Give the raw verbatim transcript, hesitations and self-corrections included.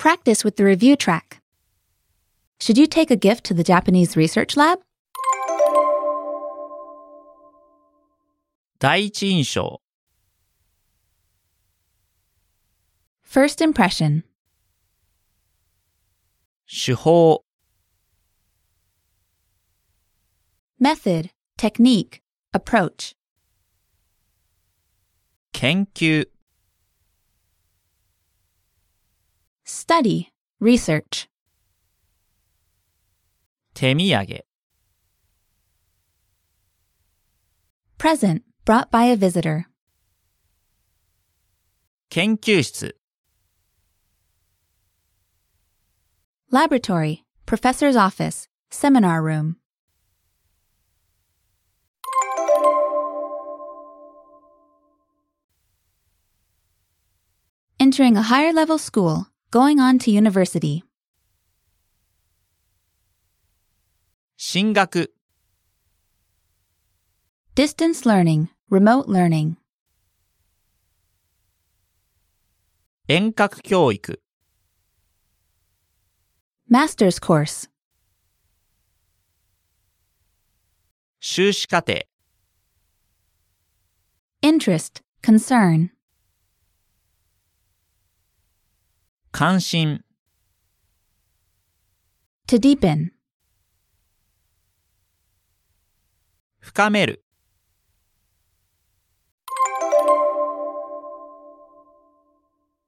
practice with the review track. Should you take a gift to the Japanese research lab? 第一印象 First impression. 手法 Method, technique, approach. 研究 Study, research. 手土産 Present, brought by a visitor. 研究室 Laboratory, professor's office, seminar room. Entering a higher level school, going on to university. 進学 Distance learning, remote learning. 遠隔教育 Master's course. 修士課程 Interest, concern. 関心 To deepen. 深める